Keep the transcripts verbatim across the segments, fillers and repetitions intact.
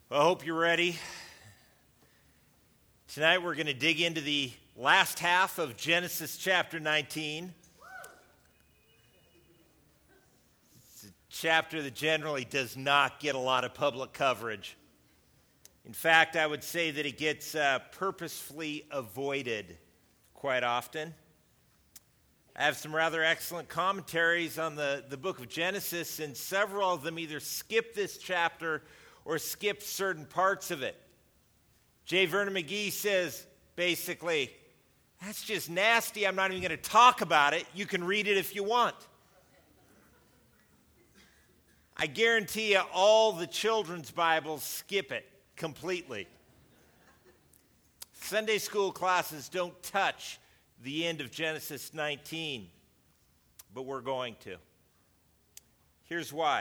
Well, I hope you're ready. Tonight we're going to dig into the last half of Genesis chapter nineteen. It's a chapter that generally does not get a lot of public coverage. In fact, I would say that it gets uh, purposefully avoided quite often. I have some rather excellent commentaries on the, the book of Genesis, and several of them either skip this chapter or skip certain parts of it. J. Vernon McGee says, basically, that's just nasty. I'm not even going to talk about it. You can read it if you want. I guarantee you all the children's Bibles skip it completely. Sunday school classes don't touch the end of Genesis nineteen, but we're going to. Here's why.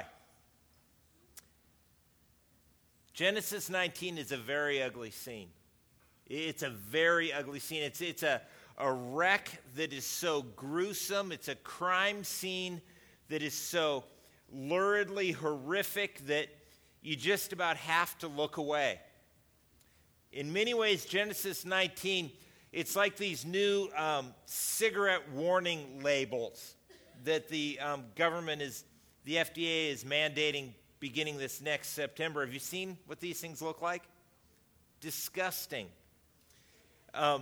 Genesis nineteen is a very ugly scene. It's a very ugly scene. It's, it's a, a wreck that is so gruesome. It's a crime scene that is so luridly horrific that you just about have to look away. In many ways, Genesis nineteen, it's like these new um, cigarette warning labels that the um, government is, the F D A is mandating beginning this next September. Have you seen what these things look like? Disgusting. Um,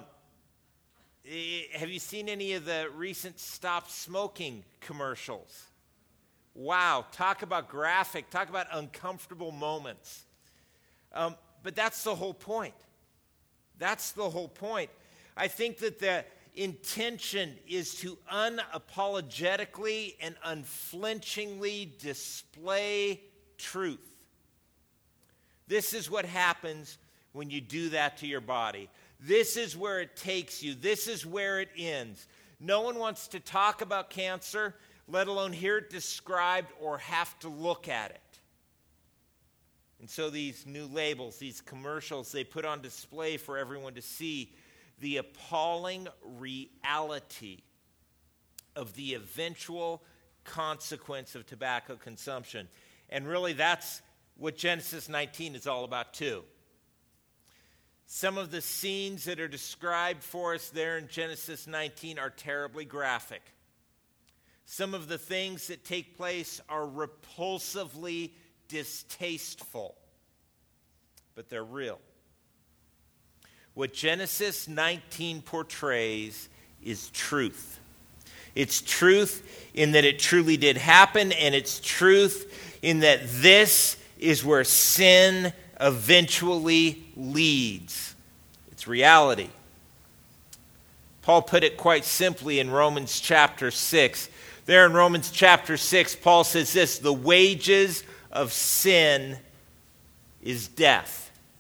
have you seen any of the recent stop smoking commercials? Wow, talk about graphic, talk about uncomfortable moments. Um, but that's the whole point. That's the whole point. I think that the intention is to unapologetically and unflinchingly display truth. This is what happens when you do that to your body. This is where it takes you. This is where it ends. No one wants to talk about cancer, let alone hear it described or have to look at it. And so these new labels, these commercials, they put on display for everyone to see the appalling reality of the eventual consequence of tobacco consumption. And really, that's what Genesis nineteen is all about, too. Some of the scenes that are described for us there in Genesis nineteen are terribly graphic. Some of the things that take place are repulsively distasteful, but they're real. What Genesis nineteen portrays is truth. It's truth in that it truly did happen, and it's truth in that this is where sin eventually leads. It's reality. Paul put it quite simply in Romans chapter six. There in Romans chapter six, Paul says this: the wages of sin is death.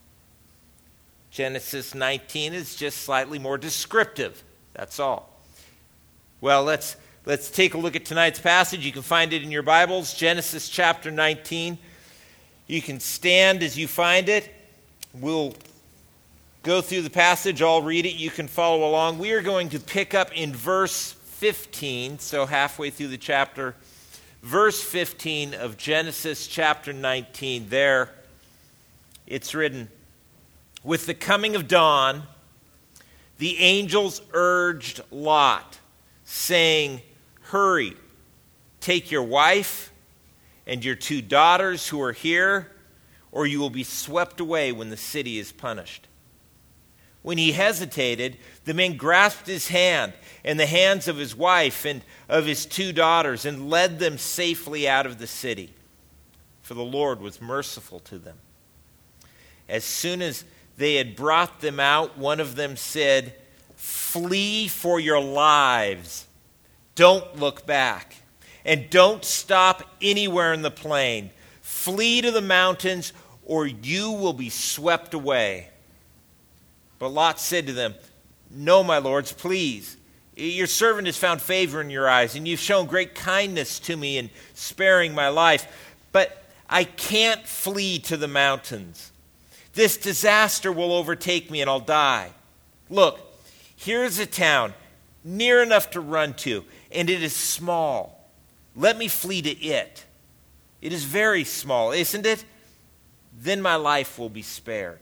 Genesis nineteen is just slightly more descriptive. That's all. Well, let's let's take a look at tonight's passage. You can find it in your Bibles, Genesis chapter nineteen. You can stand as you find it. We'll go through the passage. I'll read it. You can follow along. We are going to pick up in verse fifteen, so halfway through the chapter. Verse fifteen of Genesis chapter nineteen. There, it's written, "With the coming of dawn, the angels urged Lot, saying, 'Hurry, take your wife and your two daughters who are here, or you will be swept away when the city is punished.' When he hesitated, the men grasped his hand and the hands of his wife and of his two daughters and led them safely out of the city, for the Lord was merciful to them. As soon as they had brought them out, one of them said, 'Flee for your lives. Don't look back. And don't stop anywhere in the plain. Flee to the mountains, or you will be swept away.' But Lot said to them, 'No, my lords, please. Your servant has found favor in your eyes, and you've shown great kindness to me in sparing my life. But I can't flee to the mountains. This disaster will overtake me, and I'll die. Look, here's a town near enough to run to, and it is small. Let me flee to it. It is very small, isn't it? then my life will be spared."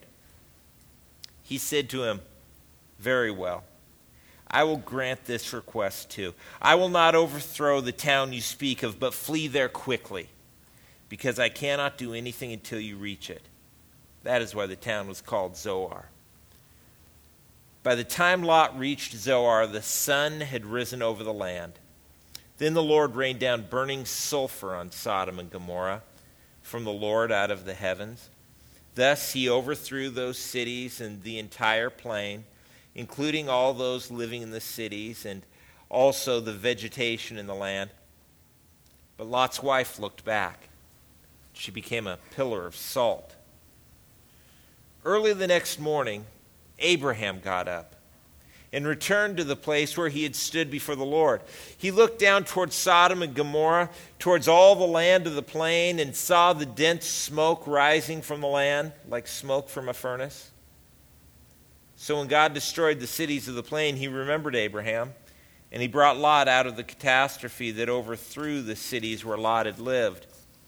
He said to him, "Very well. I will grant this request too. I will not overthrow the town you speak of, but flee there quickly, because I cannot do anything until you reach it." That is why the town was called Zoar. By the time Lot reached Zoar, the sun had risen over the land. Then the Lord rained down burning sulfur on Sodom and Gomorrah from the Lord out of the heavens. Thus he overthrew those cities and the entire plain, including all those living in the cities and also the vegetation in the land. But Lot's wife looked back. She became a pillar of salt. Early the next morning, Abraham got up and returned to the place where he had stood before the Lord. He looked down towards Sodom and Gomorrah, towards all the land of the plain, and saw the dense smoke rising from the land, like smoke from a furnace. So when God destroyed the cities of the plain, he remembered Abraham, and he brought Lot out of the catastrophe that overthrew the cities where Lot had lived.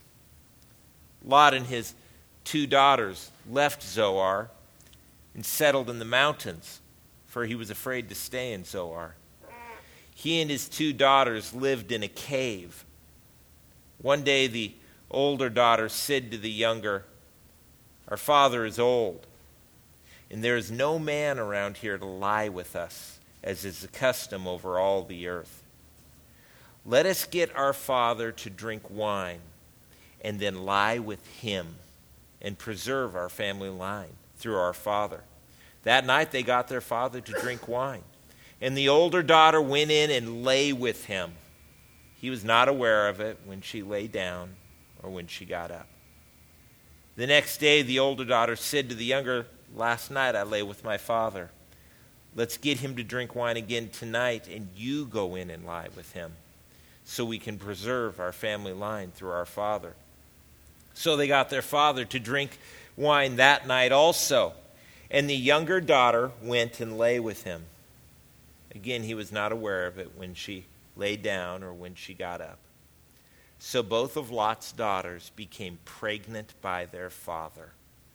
Lot and his two daughters left Zoar and settled in the mountains, for he was afraid to stay in Zoar. He and his two daughters lived in a cave. One day the older daughter said to the younger, "Our father is old, and there is no man around here to lie with us, as is the custom over all the earth. Let us get our father to drink wine, and then lie with him, and preserve our family line through our father." That night they got their father to drink wine, and the older daughter went in and lay with him. He was not aware of it when she lay down or when she got up. The next day the older daughter said to the younger, "Last night I lay with my father. Let's get him to drink wine again tonight, and you go in and lie with him, so we can preserve our family line through our father." So they got their father to drink wine that night also, and the younger daughter went and lay with him. Again, he was not aware of it when she lay down or when she got up. So both of Lot's daughters became pregnant by their father.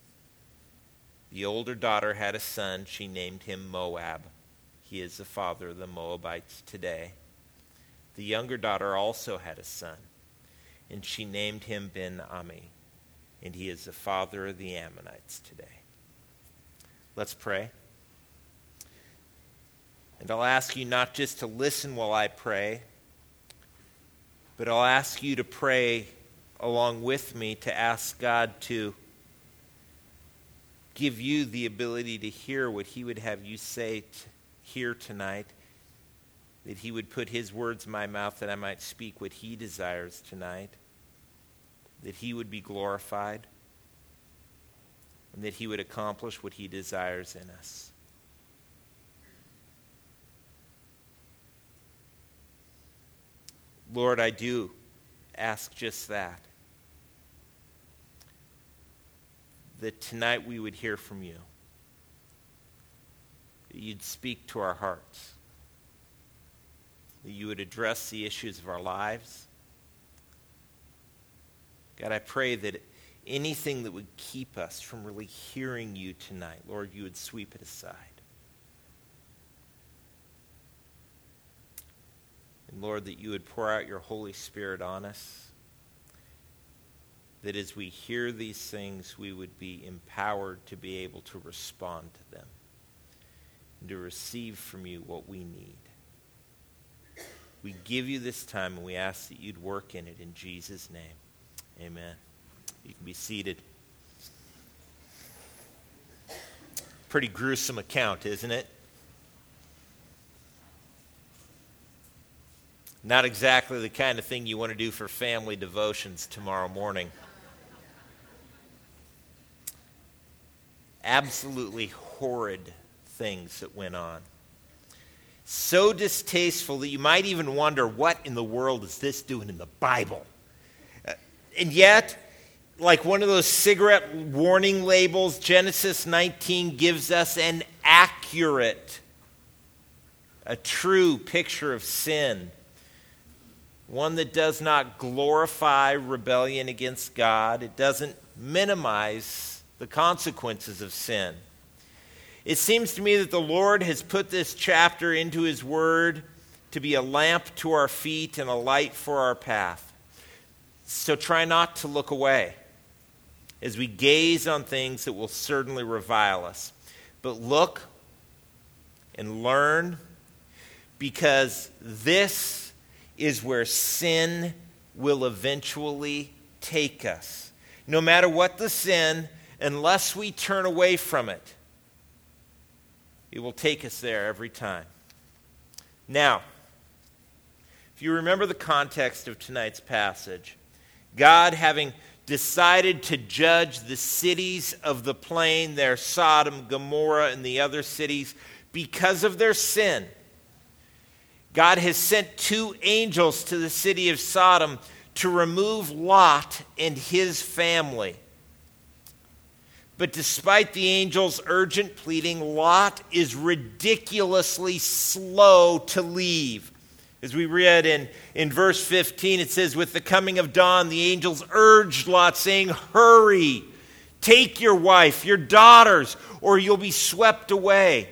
The older daughter had a son. She named him Moab. He is the father of the Moabites today. The younger daughter also had a son, and she named him Ben-Ami, and he is the father of the Ammonites today. Let's pray. And I'll ask you not just to listen while I pray, but I'll ask you to pray along with me to ask God to give you the ability to hear what he would have you say t- here tonight, that he would put his words in my mouth that I might speak what he desires tonight, that he would be glorified, and that he would accomplish what he desires in us. Lord, I do ask just that. That tonight we would hear from you. That you'd speak to our hearts. That you would address the issues of our lives. God, I pray that anything that would keep us from really hearing you tonight, Lord, you would sweep it aside. And Lord, that you would pour out your Holy Spirit on us, that as we hear these things, we would be empowered to be able to respond to them and to receive from you what we need. We give you this time, and we ask that you'd work in it in Jesus' name. Amen. You can be seated. Pretty gruesome account, isn't it? Not exactly the kind of thing you want to do for family devotions tomorrow morning. Absolutely horrid things that went on. So distasteful that you might even wonder, what in the world is this doing in the Bible? Uh, and yet, like one of those cigarette warning labels, Genesis nineteen gives us an accurate, a true picture of sin. one that does not glorify rebellion against God. It doesn't minimize the consequences of sin. It seems to me that the Lord has put this chapter into his word to be a lamp to our feet and a light for our path. So try not to look away as we gaze on things that will certainly revile us. But look and learn, because this is where sin will eventually take us. No matter what the sin, unless we turn away from it, it will take us there every time. Now, if you remember the context of tonight's passage, God, having decided to judge the cities of the plain, their Sodom, Gomorrah, and the other cities, because of their sin, God has sent two angels to the city of Sodom to remove Lot and his family. But despite the angels' urgent pleading, Lot is ridiculously slow to leave. As we read in, in verse fifteen, it says, with the coming of dawn, the angels urged Lot, saying, hurry, take your wife, your daughters, or you'll be swept away.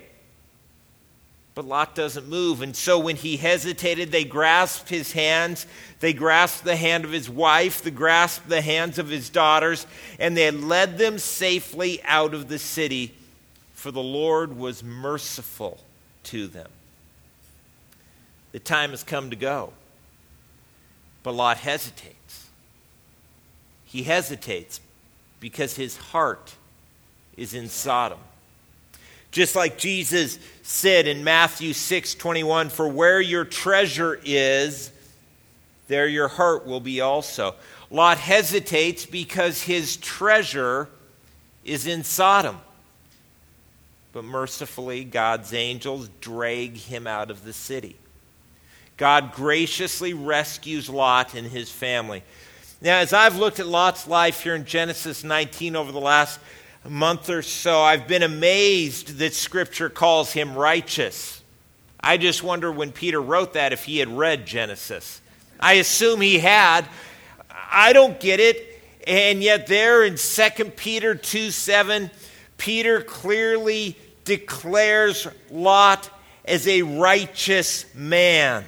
But Lot doesn't move, and so when he hesitated, they grasped his hands, they grasped the hand of his wife, they grasped the hands of his daughters, and they led them safely out of the city, for the Lord was merciful to them. The time has come to go, but Lot hesitates. He hesitates because his heart is in Sodom. Just like Jesus said in Matthew six twenty-one, for where your treasure is, there your heart will be also. Lot hesitates because his treasure is in Sodom. But mercifully, God's angels drag him out of the city. God graciously rescues Lot and his family. Now, as I've looked at Lot's life here in Genesis nineteen over the last month or so, I've been amazed that Scripture calls him righteous. I just wonder when Peter wrote that if he had read Genesis. I assume he had. I don't get it. And yet there in Second Peter two seven, Peter clearly declares Lot as a righteous man.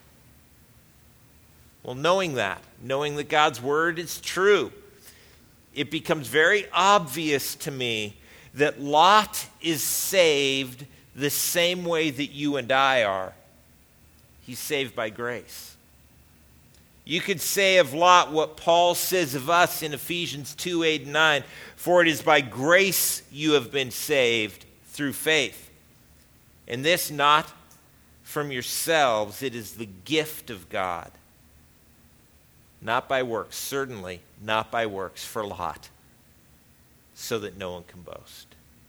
Well, knowing that, knowing that God's word is true, it becomes very obvious to me that Lot is saved the same way that you and I are. He's saved by grace. You could say of Lot what Paul says of us in Ephesians two, eight, and nine, for it is by grace you have been saved through faith. And this not from yourselves, it is the gift of God. Not by works, certainly not by works for Lot, so that no one can boast.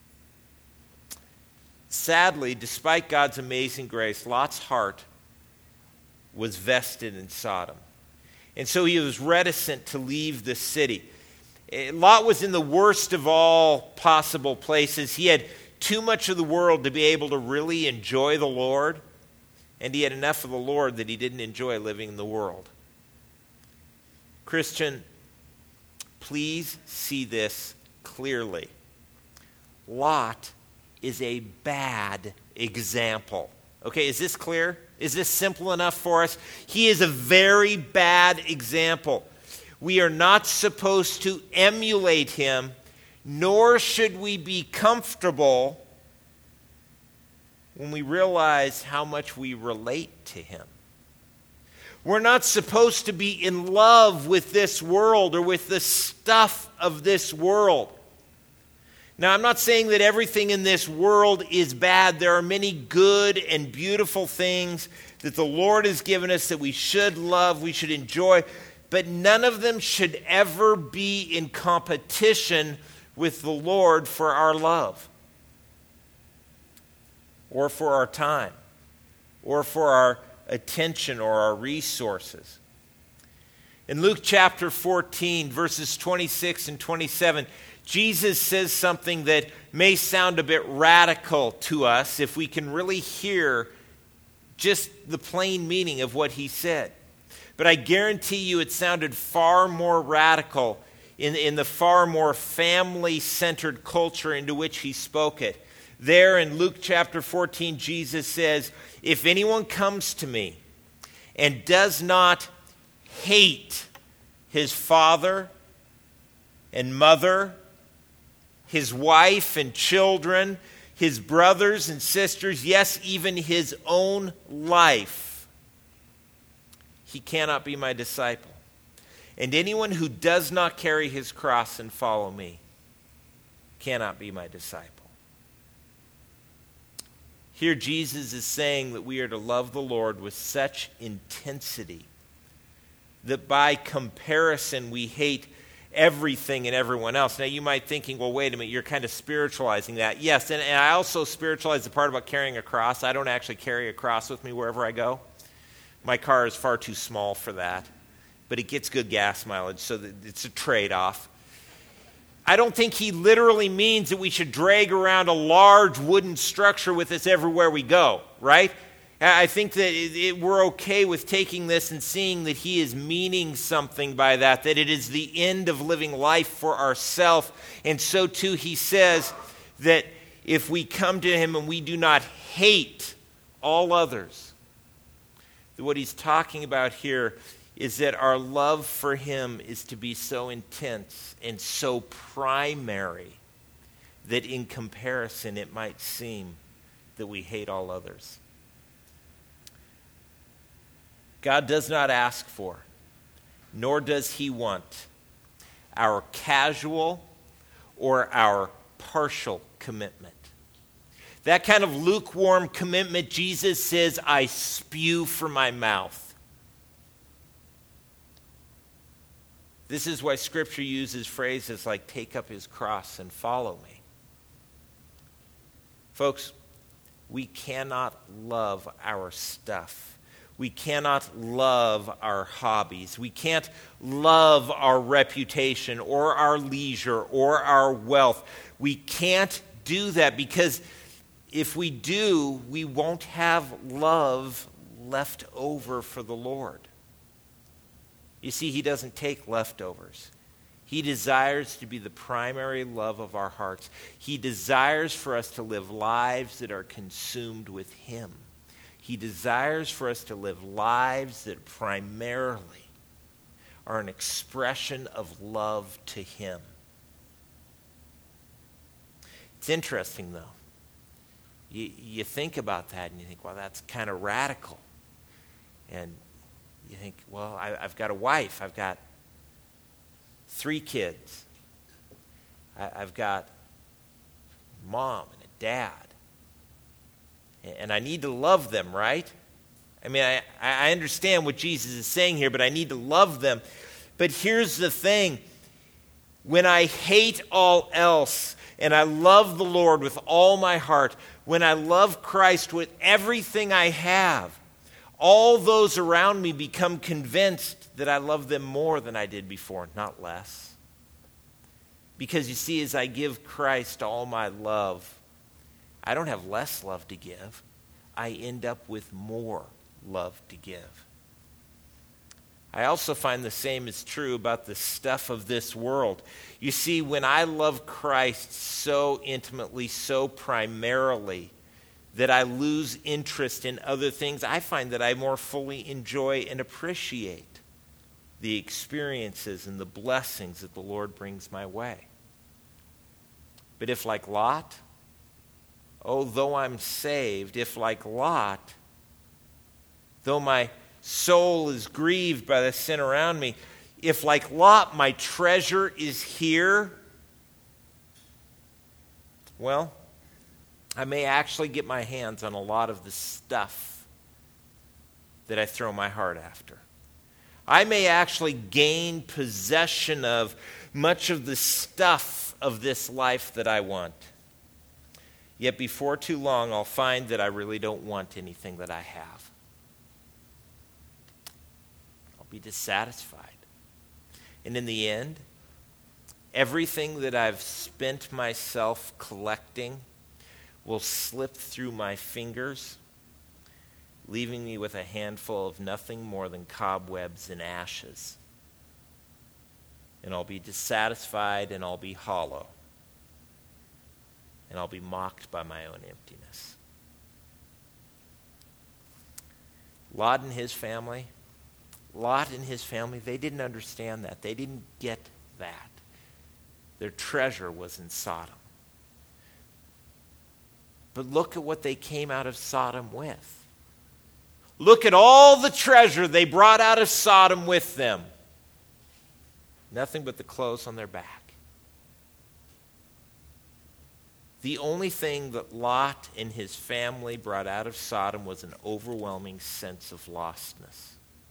Sadly, despite God's amazing grace, Lot's heart was vested in Sodom. And so he was reticent to leave the city. Lot was in the worst of all possible places. He had too much of the world to be able to really enjoy the Lord, and he had enough of the Lord that he didn't enjoy living in the world. Christian, please see this clearly. Lot is a bad example. Okay, is this clear? Is this simple enough for us? He is a very bad example. We are not supposed to emulate him, nor should we be comfortable when we realize how much we relate to him. We're not supposed to be in love with this world or with the stuff of this world. Now, I'm not saying that everything in this world is bad. There are many good and beautiful things that the Lord has given us that we should love, we should enjoy, but none of them should ever be in competition with the Lord for our love, or for our time, or for our attention or our resources. In Luke chapter fourteen, verses twenty-six and twenty-seven, Jesus says something that may sound a bit radical to us if we can really hear just the plain meaning of what he said. But I guarantee you it sounded far more radical in, in the far more family-centered culture into which he spoke it. There in Luke chapter fourteen, Jesus says, if anyone comes to me and does not hate his father and mother, his wife and children, his brothers and sisters, yes, even his own life, he cannot be my disciple. And anyone who does not carry his cross and follow me cannot be my disciple. Here Jesus is saying that we are to love the Lord with such intensity that by comparison we hate everything and everyone else. Now you might be thinking, well, wait a minute, you're kind of spiritualizing that. Yes, and, and I also spiritualize the part about carrying a cross. I don't actually carry a cross with me wherever I go. My car is far too small for that, but it gets good gas mileage, so that it's a trade-off. I don't think he literally means that we should drag around a large wooden structure with us everywhere we go, right? I think that it, it, we're okay with taking this and seeing that he is meaning something by that, that it is the end of living life for ourselves. And so too he says that if we come to him and we do not hate all others, that what he's talking about here is that our love for him is to be so intense and so primary that in comparison it might seem that we hate all others. God does not ask for, nor does he want, our casual or our partial commitment. That kind of lukewarm commitment, Jesus says, I spew from my mouth. This is why Scripture uses phrases like take up his cross and follow me. Folks, we cannot love our stuff. We cannot love our hobbies. We can't love our reputation or our leisure or our wealth. We can't do that because if we do, we won't have love left over for the Lord. You see, he doesn't take leftovers. He desires to be the primary love of our hearts. He desires for us to live lives that are consumed with him. He desires for us to live lives that primarily are an expression of love to him. It's interesting, though. You, you think about that and you think, well, that's kind of radical. And you think, well, I, I've got a wife. I've got three kids. I, I've got mom and a dad. And I need to love them, right? I mean, I, I understand what Jesus is saying here, but I need to love them. But here's the thing. When I hate all else and I love the Lord with all my heart, when I love Christ with everything I have, all those around me become convinced that I love them more than I did before, not less. Because you see, as I give Christ all my love, I don't have less love to give. I end up with more love to give. I also find the same is true about the stuff of this world. You see, when I love Christ so intimately, so primarily, that I lose interest in other things, I find that I more fully enjoy and appreciate the experiences and the blessings that the Lord brings my way. But if like Lot, oh, though I'm saved, if like Lot, though my soul is grieved by the sin around me, if like Lot my treasure is here, well, I may actually get my hands on a lot of the stuff that I throw my heart after. I may actually gain possession of much of the stuff of this life that I want. Yet before too long, I'll find that I really don't want anything that I have. I'll be dissatisfied. And in the end, everything that I've spent myself collecting will slip through my fingers leaving me with a handful of nothing more than cobwebs and ashes. And I'll be dissatisfied, and I'll be hollow. And I'll be mocked by my own emptiness. Lot and his family, Lot and his family, they didn't understand that. They didn't get that. Their treasure was in Sodom. But look at what they came out of Sodom with. Look at all the treasure they brought out of Sodom with them. Nothing but the clothes on their back. The only thing that Lot and his family brought out of Sodom was an overwhelming sense of lostness.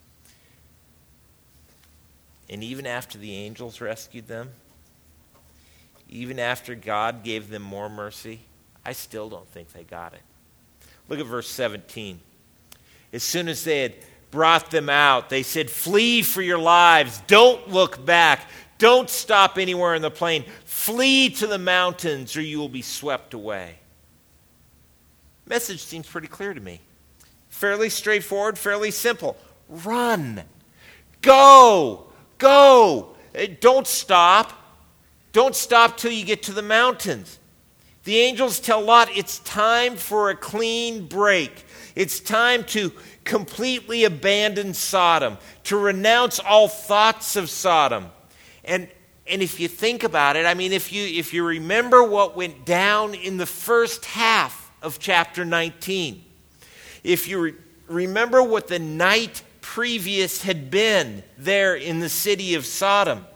And even after the angels rescued them, even after God gave them more mercy, I still don't think they got it. Look at verse seventeen. As soon as they had brought them out, they said, "Flee for your lives. Don't look back. Don't stop anywhere in the plain. Flee to the mountains or you will be swept away." Message seems pretty clear to me. Fairly straightforward, fairly simple. Run. Go. Go. Don't stop. Don't stop till you get to the mountains. The angels tell Lot it's time for a clean break. It's time to completely abandon Sodom, to renounce all thoughts of Sodom. And and if you think about it, I mean, if you if you remember what went down in the first half of chapter nineteen, if you re- remember what the night previous had been there in the city of Sodom,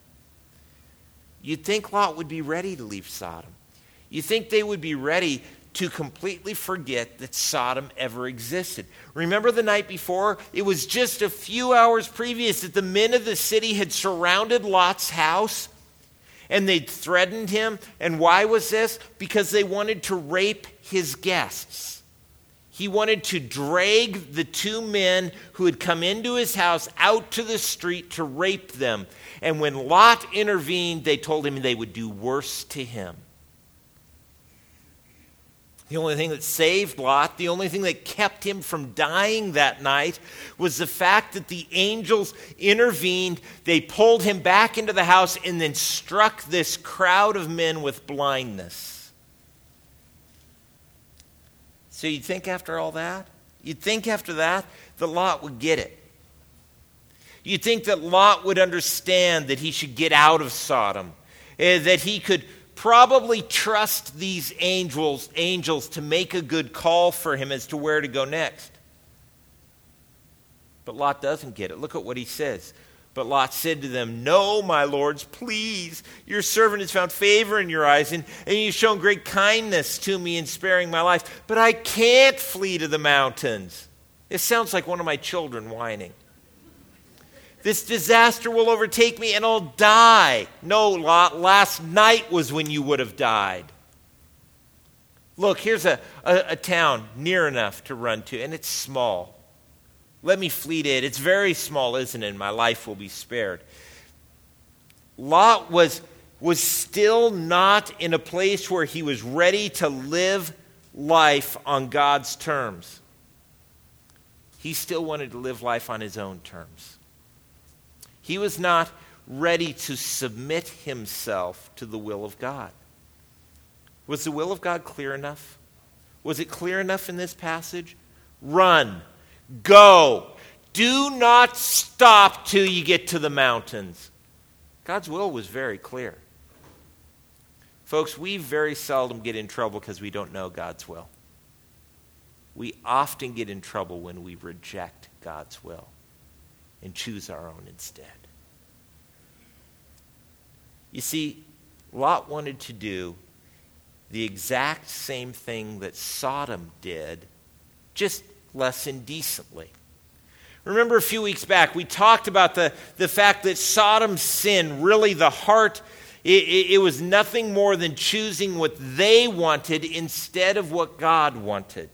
you'd think Lot would be ready to leave Sodom. You think they would be ready to completely forget that Sodom ever existed. Remember the night before? It was just a few hours previous that the men of the city had surrounded Lot's house and they'd threatened him. And why was this? Because they wanted to rape his guests. He wanted to drag the two men who had come into his house out to the street to rape them. And when Lot intervened, they told him they would do worse to him. The only thing that saved Lot, the only thing that kept him from dying that night was the fact that the angels intervened. They pulled him back into the house and then struck this crowd of men with blindness. So you'd think after all that, you'd think after that that Lot would get it. You'd think that Lot would understand that he should get out of Sodom, that he could probably trust these angels, angels to make a good call for him as to where to go next. But Lot doesn't get it. Look at what he says. But Lot said to them, "No, my lords, please. Your servant has found favor in your eyes, and, and you've shown great kindness to me in sparing my life. But I can't flee to the mountains." It sounds like one of my children whining. "This disaster will overtake me and I'll die." No, Lot, last night was when you would have died. Look, here's a, a, a town near enough to run to, and it's small. Let me flee to it. It's very small, isn't it? And my life will be spared. Lot was, was still not in a place where he was ready to live life on God's terms. He still wanted to live life on his own terms. He was not ready to submit himself to the will of God. Was the will of God clear enough? Was it clear enough in this passage? Run. Go. Do not stop till you get to the mountains. God's will was very clear. Folks, we very seldom get in trouble because we don't know God's will. We often get in trouble when we reject God's will and choose our own instead. You see, Lot wanted to do the exact same thing that Sodom did, just less indecently. Remember a few weeks back, we talked about the, the fact that Sodom's sin, really the heart, it, it, it was nothing more than choosing what they wanted instead of what God wanted.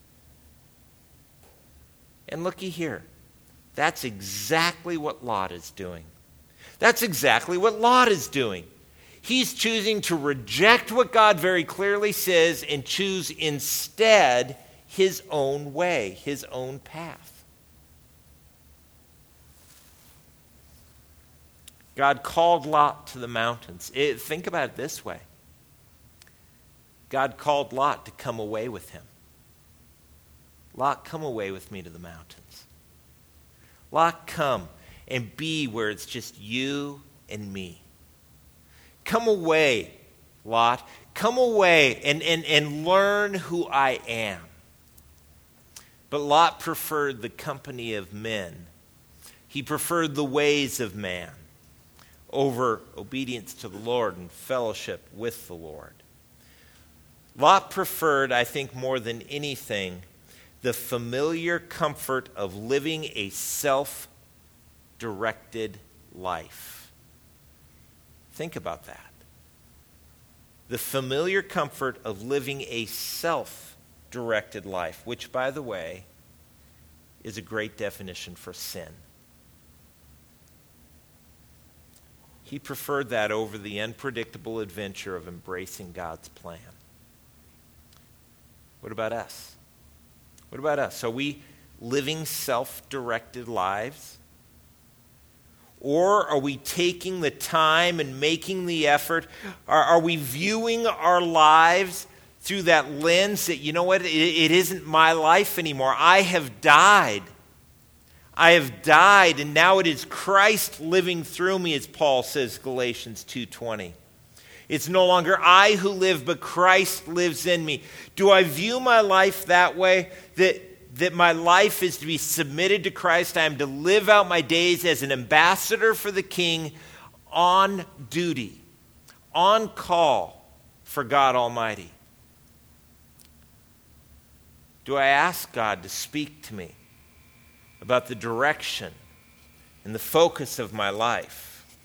And looky here. That's exactly what Lot is doing. That's exactly what Lot is doing. He's choosing to reject what God very clearly says and choose instead his own way, his own path. God called Lot to the mountains. It, think about it this way. God called Lot to come away with him. Lot, come away with me to the mountains. Lot, come and be where it's just you and me. Come away, Lot. Come away and, and, and learn who I am. But Lot preferred the company of men. He preferred the ways of man over obedience to the Lord and fellowship with the Lord. Lot preferred, I think, more than anything, the familiar comfort of living a self-directed life. Think about that. The familiar comfort of living a self-directed life, which, by the way, is a great definition for sin. He preferred that over the unpredictable adventure of embracing God's plan. What about us? What about us? Are we living self-directed lives? Or are we taking the time and making the effort? Are, are we viewing our lives through that lens that, you know what, it, it isn't my life anymore. I have died. I have died, and now it is Christ living through me, as Paul says, Galatians two twenty. It's no longer I who live, but Christ lives in me. Do I view my life that way? That, that my life is to be submitted to Christ? I am to live out my days as an ambassador for the King, on duty, on call for God Almighty. Do I ask God to speak to me about the direction and the focus of my life?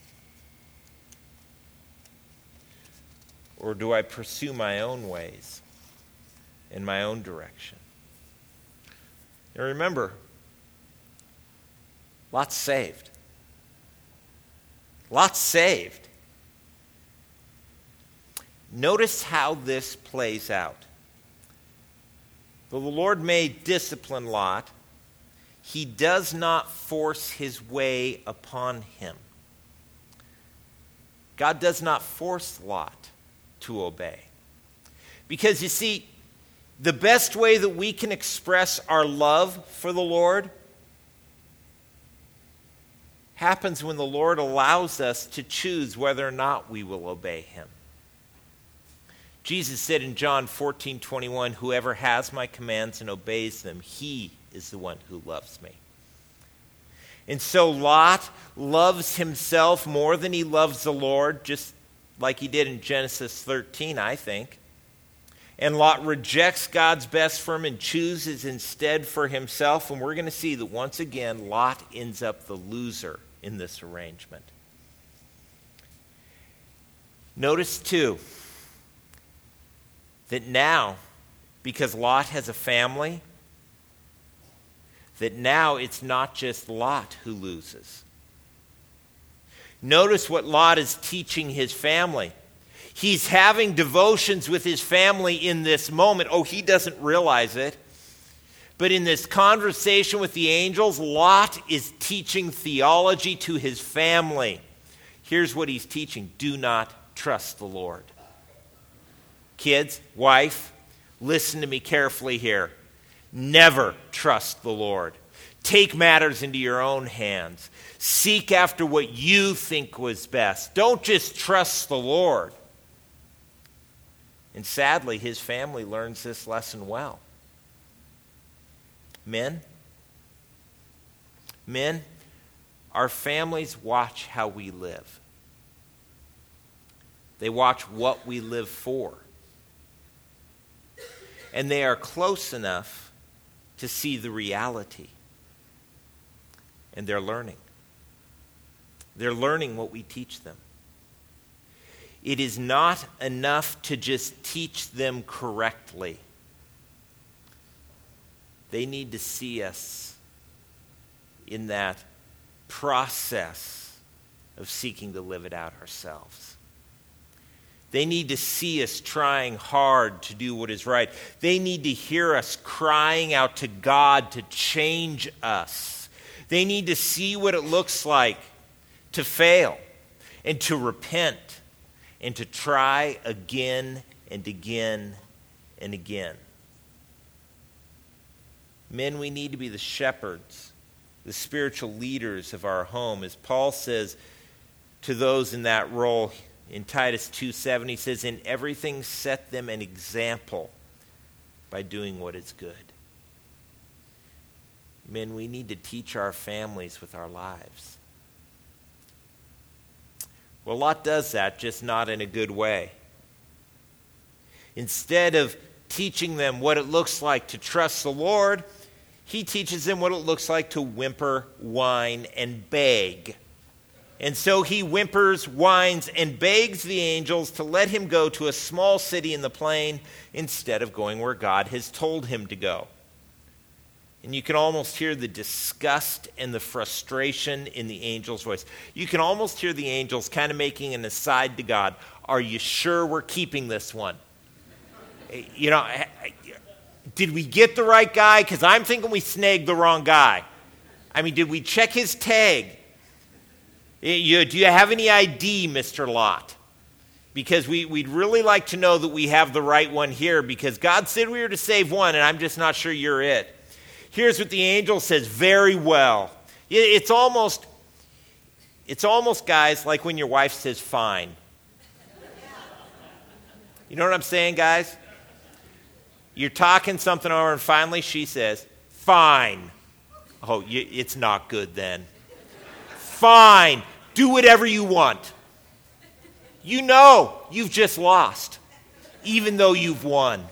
Or do I pursue my own ways in my own direction? Now remember, Lot's saved. Lot's saved. Notice how this plays out. Though the Lord may discipline Lot, he does not force his way upon him. God does not force Lot to obey. Because you see, the best way that we can express our love for the Lord happens when the Lord allows us to choose whether or not we will obey him. Jesus said in John fourteen twenty-one, whoever has my commands and obeys them, he is the one who loves me. And so Lot loves himself more than he loves the Lord, just like he did in Genesis thirteen, I think. And Lot rejects God's best for him and chooses instead for himself. And we're going to see that once again, Lot ends up the loser in this arrangement. Notice, too, that now, because Lot has a family, that now it's not just Lot who loses. Notice what Lot is teaching his family. He's having devotions with his family in this moment. Oh, he doesn't realize it. But in this conversation with the angels, Lot is teaching theology to his family. Here's what he's teaching. Do not trust the Lord. Kids, wife, listen to me carefully here. Never trust the Lord. Take matters into your own hands. Seek after what you think was best. Don't just trust the Lord. And sadly, his family learns this lesson well. Men, men, our families watch how we live. They watch what we live for. And they are close enough to see the reality. And they're learning. They're learning what we teach them. It is not enough to just teach them correctly. They need to see us in that process of seeking to live it out ourselves. They need to see us trying hard to do what is right. They need to hear us crying out to God to change us. They need to see what it looks like to fail and to repent and to try again and again and again. Men, we need to be the shepherds, the spiritual leaders of our home. As Paul says to those in that role in Titus two seven, he says, in everything set them an example by doing what is good. Men, we need to teach our families with our lives. Well, Lot does that, just not in a good way. Instead of teaching them what it looks like to trust the Lord, he teaches them what it looks like to whimper, whine, and beg. And so he whimpers, whines, and begs the angels to let him go to a small city in the plain instead of going where God has told him to go. And you can almost hear the disgust and the frustration in the angel's voice. You can almost hear the angels kind of making an aside to God. Are you sure we're keeping this one? You know, did we get the right guy? Because I'm thinking we snagged the wrong guy. I mean, did we check his tag? You, do you have any I D, Mister Lot? Because we, we'd really like to know that we have the right one here, because God said we were to save one, and I'm just not sure you're it. Here's what the angel says, very well. It's almost, it's almost, guys, like when your wife says fine. You know what I'm saying, guys? You're talking something over, and finally she says, fine. Oh, you, it's not good then. Fine. Do whatever you want. You know you've just lost, even though you've won.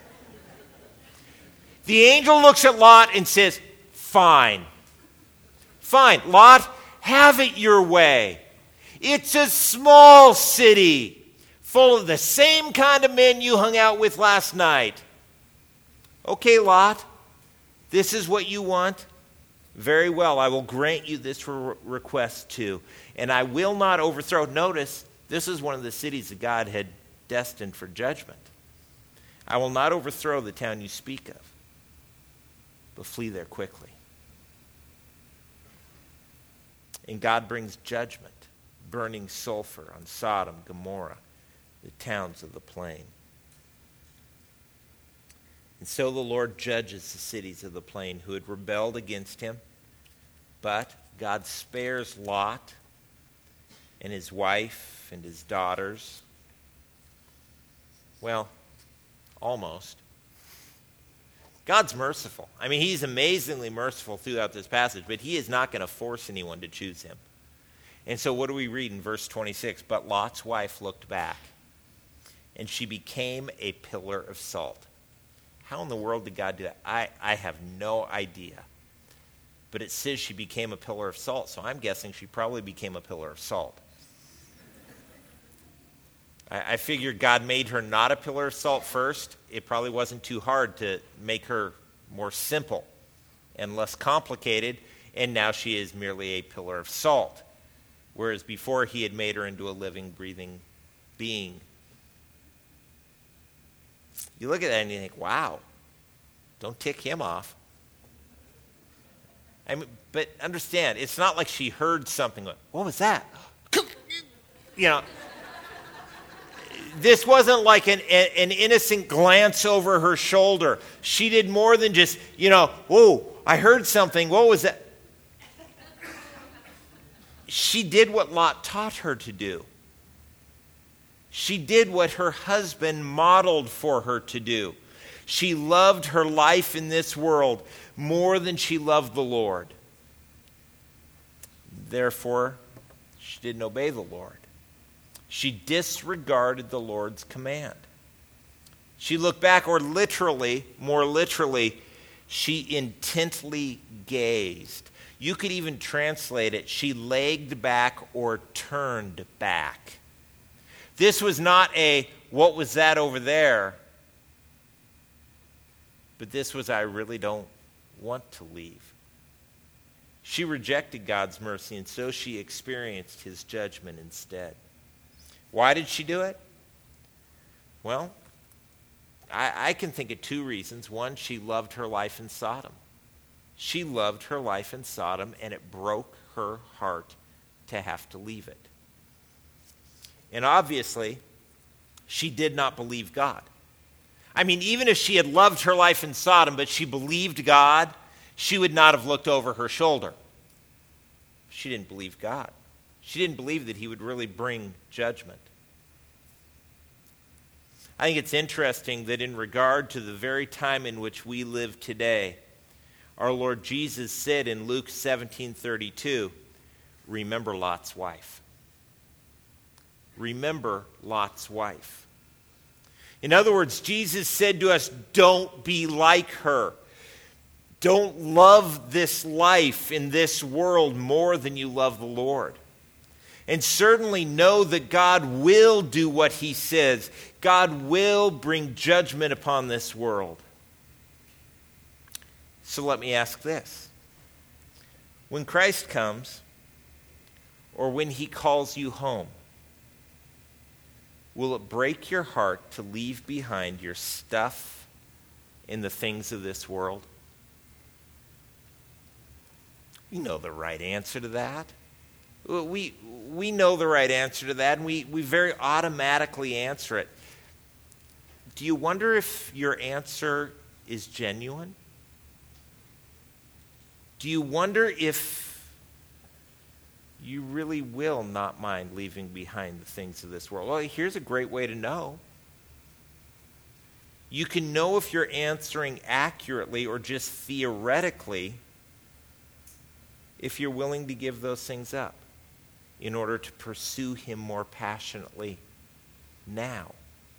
The angel looks at Lot and says, fine. Fine. Lot, have it your way. It's a small city full of the same kind of men you hung out with last night. Okay, Lot, this is what you want. Very well, I will grant you this re- request too. And I will not overthrow. Notice, this is one of the cities that God had destined for judgment. I will not overthrow the town you speak of, but flee there quickly. And God brings judgment, burning sulfur on Sodom, Gomorrah, the towns of the plain. And so the Lord judges the cities of the plain who had rebelled against him. But God spares Lot and his wife and his daughters. Well, almost. God's merciful. I mean, he's amazingly merciful throughout this passage, but he is not going to force anyone to choose him. And so what do we read in verse twenty-six? But Lot's wife looked back, and she became a pillar of salt. How in the world did God do that? I, I have no idea. But it says she became a pillar of salt, so I'm guessing she probably became a pillar of salt. I, I figured God made her not a pillar of salt first. It probably wasn't too hard to make her more simple and less complicated, and now she is merely a pillar of salt. Whereas before he had made her into a living, breathing being. You look at that and you think, wow, don't tick him off. I mean, but understand, it's not like she heard something. Like, what was that? You know, this wasn't like an, an innocent glance over her shoulder. She did more than just, you know, oh, I heard something. What was that? She did what Lot taught her to do. She did what her husband modeled for her to do. She loved her life in this world more than she loved the Lord. Therefore, she didn't obey the Lord. She disregarded the Lord's command. She looked back, or literally, more literally, she intently gazed. You could even translate it, she lagged back or turned back. This was not a, what was that over there? But this was, I really don't want to leave. She rejected God's mercy, and so she experienced his judgment instead. Why did she do it? Well, I, I can think of two reasons. One, she loved her life in Sodom. She loved her life in Sodom, and it broke her heart to have to leave it. And obviously, she did not believe God. I mean, even if she had loved her life in Sodom, but she believed God, she would not have looked over her shoulder. She didn't believe God. She didn't believe that he would really bring judgment. I think it's interesting that in regard to the very time in which we live today, our Lord Jesus said in Luke seventeen thirty-two, remember Lot's wife. Remember Lot's wife. In other words, Jesus said to us, don't be like her. Don't love this life in this world more than you love the Lord. And certainly know that God will do what he says. God will bring judgment upon this world. So let me ask this. When Christ comes, or when he calls you home, will it break your heart to leave behind your stuff and the things of this world? You know the right answer to that. We, we know the right answer to that, and we, we very automatically answer it. Do you wonder if your answer is genuine? Do you wonder if you really will not mind leaving behind the things of this world? Well, here's a great way to know. You can know if you're answering accurately or just theoretically if you're willing to give those things up in order to pursue him more passionately now,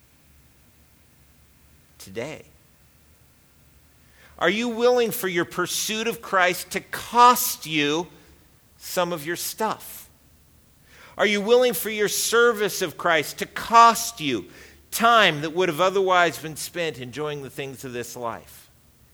today. Are you willing for your pursuit of Christ to cost you some of your stuff? Are you willing for your service of Christ to cost you time that would have otherwise been spent enjoying the things of this life?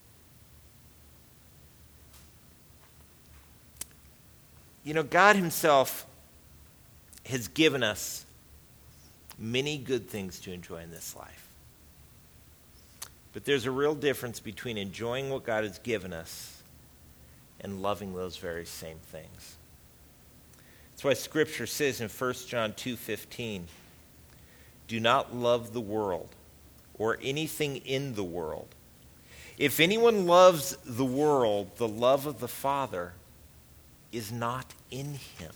You know, God himself has given us many good things to enjoy in this life. But there's a real difference between enjoying what God has given us and loving those very same things. That's why Scripture says in First John two fifteen, do not love the world or anything in the world. If anyone loves the world, the love of the Father is not in him.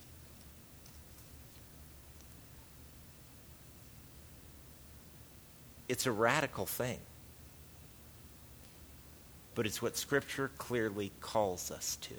It's a radical thing. But it's what Scripture clearly calls us to.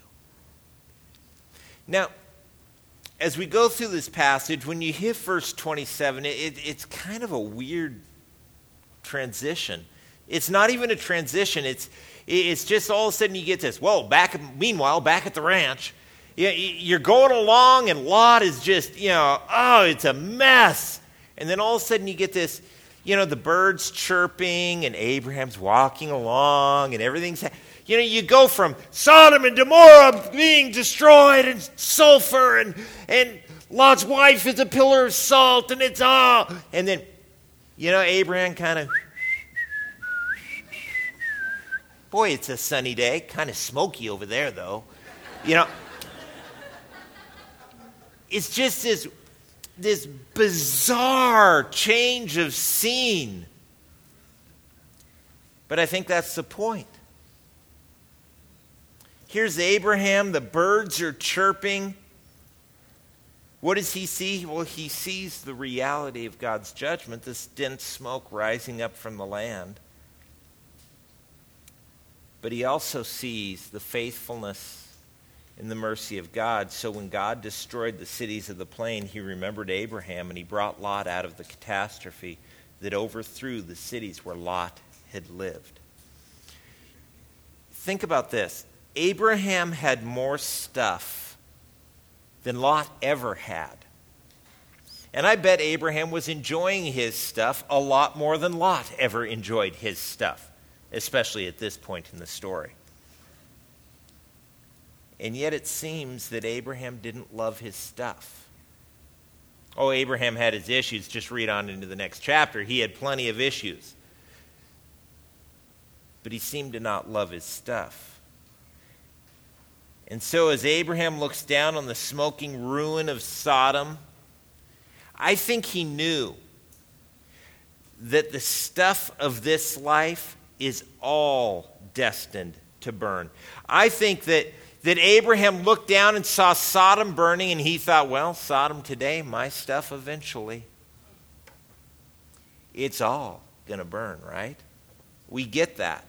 Now, as we go through this passage, when you hit verse twenty-seven, it, it's kind of a weird transition. It's not even a transition. It's it's just all of a sudden you get this. Whoa, back. Meanwhile, back at the ranch, you're going along, and Lot is just, you know, oh, it's a mess. And then all of a sudden you get this. You know, the birds chirping and Abraham's walking along and everything's, you know, you go from Sodom and Gomorrah being destroyed and sulfur and, and Lot's wife is a pillar of salt and it's all, oh, and then, you know, Abraham kind of, boy, it's a sunny day, kind of smoky over there though. You know, it's just this This bizarre change of scene. But I think that's the point. Here's Abraham, the birds are chirping. What does he see? Well, he sees the reality of God's judgment, this dense smoke rising up from the land. But he also sees the faithfulness in the mercy of God. So when God destroyed the cities of the plain, he remembered Abraham and he brought Lot out of the catastrophe that overthrew the cities where Lot had lived. Think about this. Abraham had more stuff than Lot ever had. And I bet Abraham was enjoying his stuff a lot more than Lot ever enjoyed his stuff, especially at this point in the story. And yet it seems that Abraham didn't love his stuff. Oh, Abraham had his issues. Just read on into the next chapter. He had plenty of issues. But he seemed to not love his stuff. And so as Abraham looks down on the smoking ruin of Sodom, I think he knew that the stuff of this life is all destined to burn. I think that, that Abraham looked down and saw Sodom burning, and he thought, well, Sodom today, my stuff eventually. It's all going to burn, right? We get that.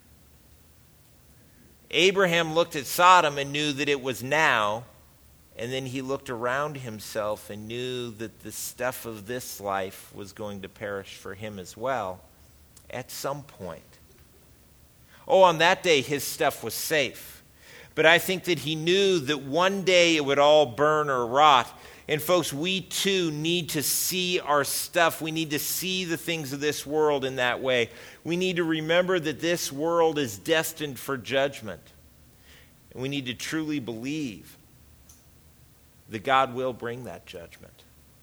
Abraham looked at Sodom and knew that it was now, and then he looked around himself and knew that the stuff of this life was going to perish for him as well at some point. Oh, on that day, his stuff was safe. But I think that he knew that one day it would all burn or rot. And folks, we too need to see our stuff. We need to see the things of this world in that way. We need to remember that this world is destined for judgment. And we need to truly believe that God will bring that judgment.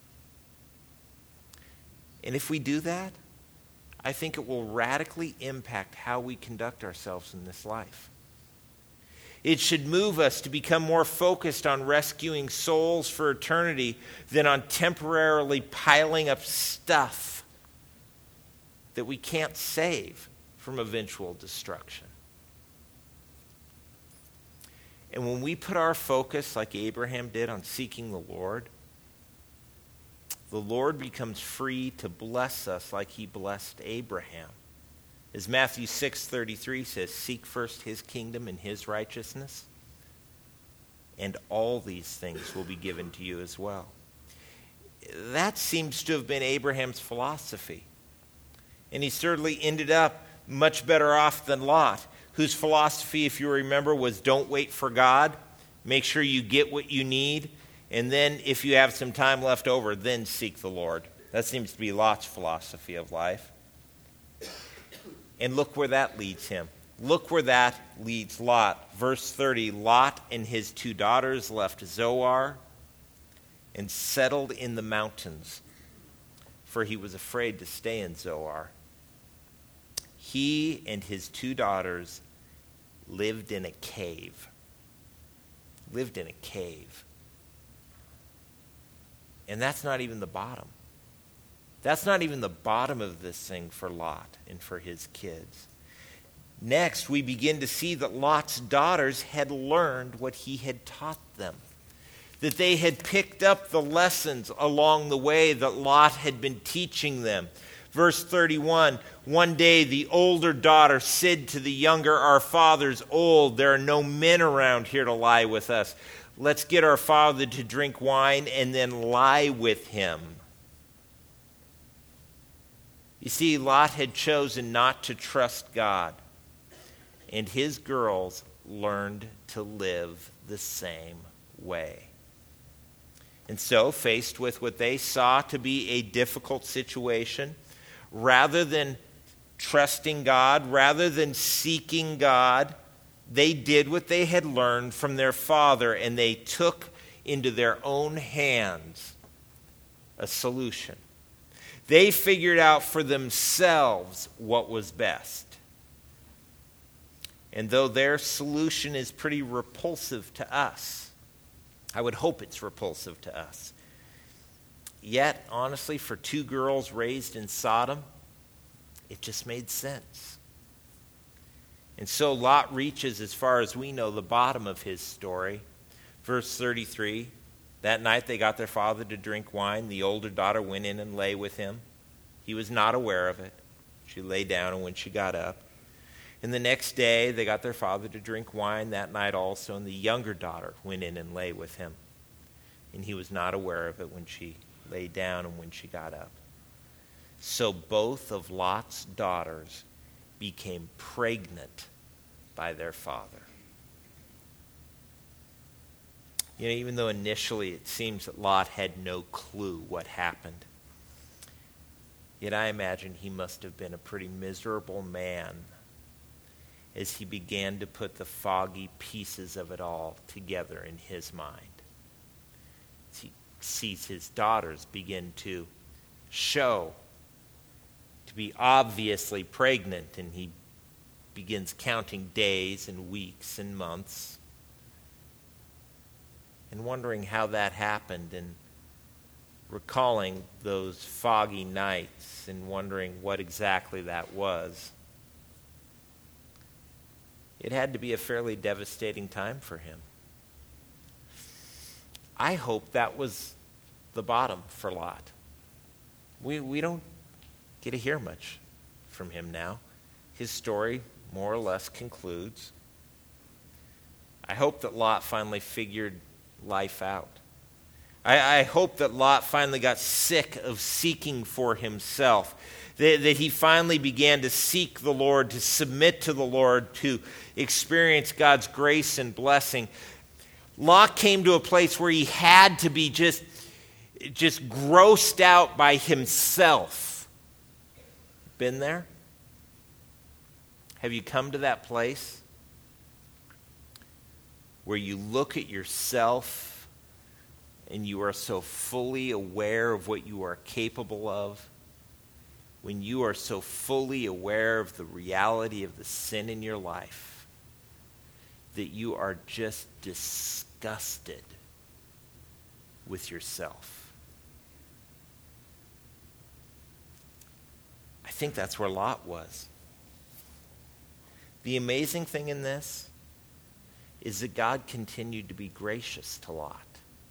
And if we do that, I think it will radically impact how we conduct ourselves in this life. It should move us to become more focused on rescuing souls for eternity than on temporarily piling up stuff that we can't save from eventual destruction. And when we put our focus, like Abraham did, on seeking the Lord, the Lord becomes free to bless us like he blessed Abraham. As Matthew six thirty-three says, seek first his kingdom and his righteousness, and all these things will be given to you as well. That seems to have been Abraham's philosophy. And he certainly ended up much better off than Lot, whose philosophy, if you remember, was don't wait for God. Make sure you get what you need. And then if you have some time left over, then seek the Lord. That seems to be Lot's philosophy of life. And look where that leads him. Look where that leads Lot. Verse thirty, Lot and his two daughters left Zoar and settled in the mountains, for he was afraid to stay in Zoar. He and his two daughters lived in a cave. Lived in a cave. And that's not even the bottom. That's not even the bottom of this thing for Lot and for his kids. Next, we begin to see that Lot's daughters had learned what he had taught them. That they had picked up the lessons along the way that Lot had been teaching them. Verse thirty-one, one day the older daughter said to the younger, our father's old, there are no men around here to lie with us. Let's get our father to drink wine and then lie with him. You see, Lot had chosen not to trust God, and his girls learned to live the same way. And so, faced with what they saw to be a difficult situation, rather than trusting God, rather than seeking God, they did what they had learned from their father, and they took into their own hands a solution. They figured out for themselves what was best. And though their solution is pretty repulsive to us, I would hope it's repulsive to us. Yet, honestly, for two girls raised in Sodom, it just made sense. And so Lot reaches, as far as we know, the bottom of his story. Verse thirty-three, that night they got their father to drink wine. The older daughter went in and lay with him. He was not aware of it. She lay down, and when she got up. And the next day they got their father to drink wine that night also, and the younger daughter went in and lay with him. And he was not aware of it when she lay down and when she got up. So both of Lot's daughters became pregnant by their father. You know, even though initially it seems that Lot had no clue what happened, yet I imagine he must have been a pretty miserable man as he began to put the foggy pieces of it all together in his mind. See, sees his daughters begin to show, to be obviously pregnant, and he begins counting days and weeks and months and wondering how that happened and recalling those foggy nights and wondering what exactly that was. It had to be a fairly devastating time for him. I hope that was the bottom for Lot. We, we don't get to hear much from him now. His story more or less concludes. I hope that Lot finally figured life out. I, I hope that Lot finally got sick of seeking for himself, that, that he finally began to seek the Lord, to submit to the Lord, to experience God's grace and blessing. Lot came to a place where he had to be just, just grossed out by himself. Been there? Have you come to that place where you look at yourself and you are so fully aware of what you are capable of, when you are so fully aware of the reality of the sin in your life, that you are just disgusted with yourself? I think that's where Lot was. The amazing thing in this is that God continued to be gracious to Lot.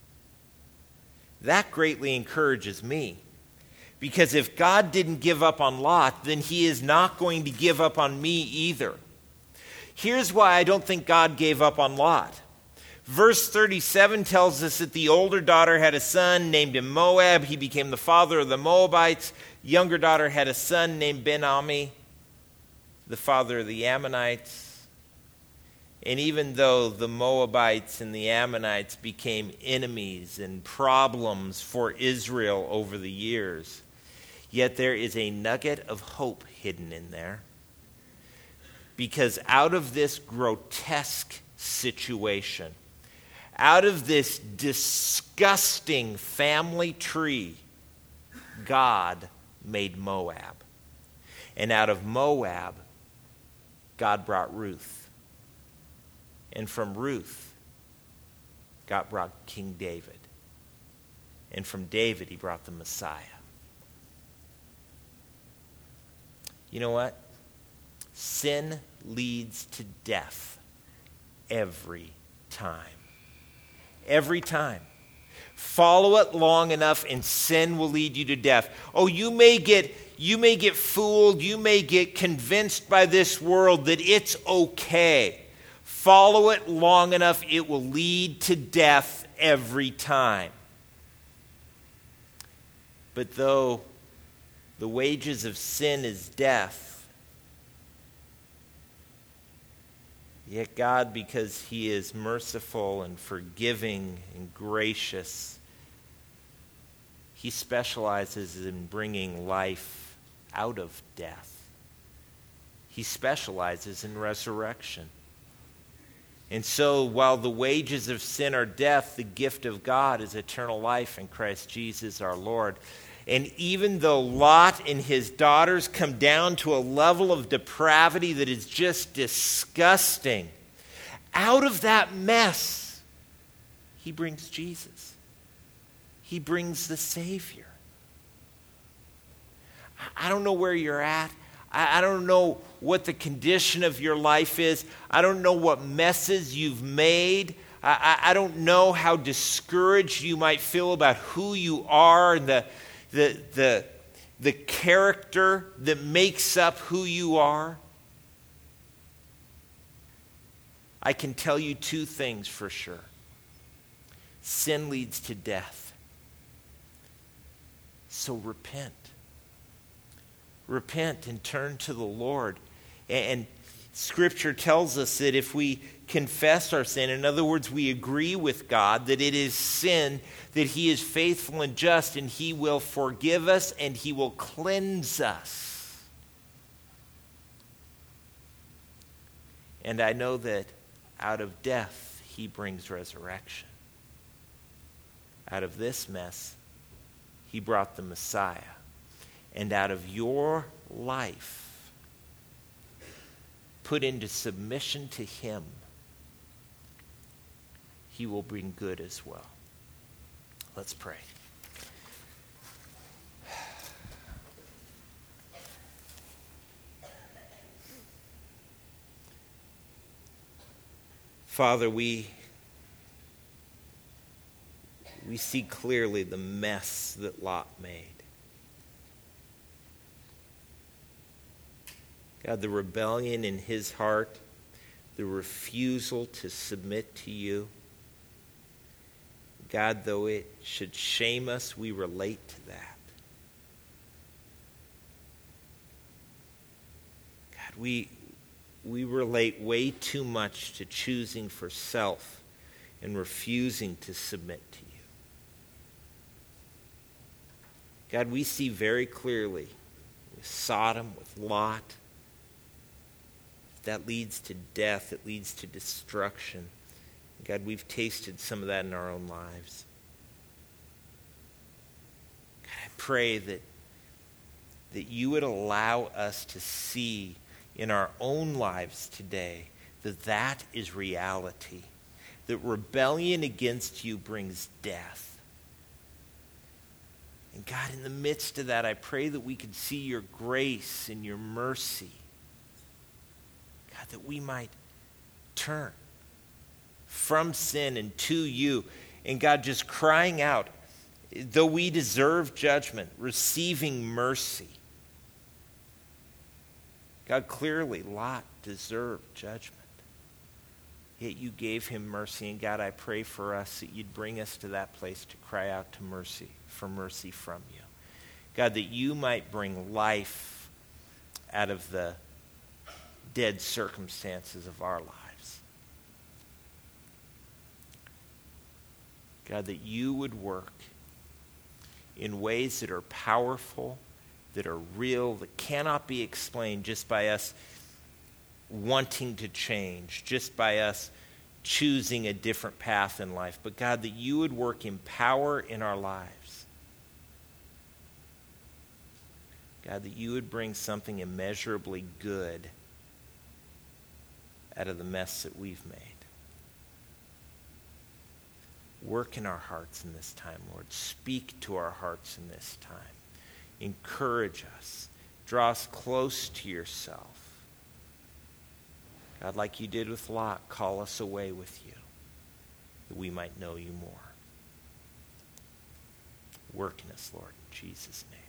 That greatly encourages me, because if God didn't give up on Lot, then he is not going to give up on me either. Here's why I don't think God gave up on Lot. Verse thirty-seven tells us that the older daughter had a son, named him Moab. He became the father of the Moabites. Younger daughter had a son named Ben-Ami, the father of the Ammonites. And even though the Moabites and the Ammonites became enemies and problems for Israel over the years, yet there is a nugget of hope hidden in there. Because out of this grotesque situation, out of this disgusting family tree, God made Moab. And out of Moab, God brought Ruth. And from Ruth, God brought King David. And from David, he brought the Messiah. You know what? Sin leads to death every time. Every time. Follow it long enough and sin will lead you to death. Oh, you may get you may get fooled, you may get convinced by this world that it's okay. Follow it long enough, it will lead to death every time. But though the wages of sin is death, yet God, because he is merciful and forgiving and gracious, he specializes in bringing life out of death. He specializes in resurrection. And so while the wages of sin are death, the gift of God is eternal life in Christ Jesus our Lord. And even though Lot and his daughters come down to a level of depravity that is just disgusting, out of that mess, he brings Jesus. He brings the Savior. I don't know where you're at. I don't know what the condition of your life is. I don't know what messes you've made. I, I, I don't know how discouraged you might feel about who you are and the, the, the, the character that makes up who you are. I can tell you two things for sure. Sin leads to death. So repent. Repent and turn to the Lord. And Scripture tells us that if we confess our sin, in other words, we agree with God that it is sin, that he is faithful and just, and he will forgive us and he will cleanse us. And I know that out of death, he brings resurrection. Out of this mess, he brought the Messiah. And out of your life, put into submission to him, he will bring good as well. Let's pray. Father, we, we see clearly the mess that Lot made. God, the rebellion in his heart, the refusal to submit to you. God, though it should shame us, we relate to that. God, we, we relate way too much to choosing for self and refusing to submit to you. God, we see very clearly with Sodom, with Lot, that leads to death, it leads to destruction. God, we've tasted some of that in our own lives. God, I pray that, that you would allow us to see in our own lives today that that is reality, that rebellion against you brings death. And God, in the midst of that, I pray that we could see your grace and your mercy. God, that we might turn from sin and to you. And God, just crying out, though we deserve judgment, receiving mercy. God, clearly Lot deserved judgment. Yet you gave him mercy. And God, I pray for us that you'd bring us to that place to cry out to mercy, for mercy from you. God, that you might bring life out of the dead circumstances of our lives. God, that you would work in ways that are powerful, that are real, that cannot be explained just by us wanting to change, just by us choosing a different path in life. But God, that you would work in power in our lives. God, that you would bring something immeasurably good out of the mess that we've made. Work in our hearts in this time, Lord. Speak to our hearts in this time. Encourage us. Draw us close to yourself. God, like you did with Lot, call us away with you, that we might know you more. Work in us, Lord, in Jesus' name.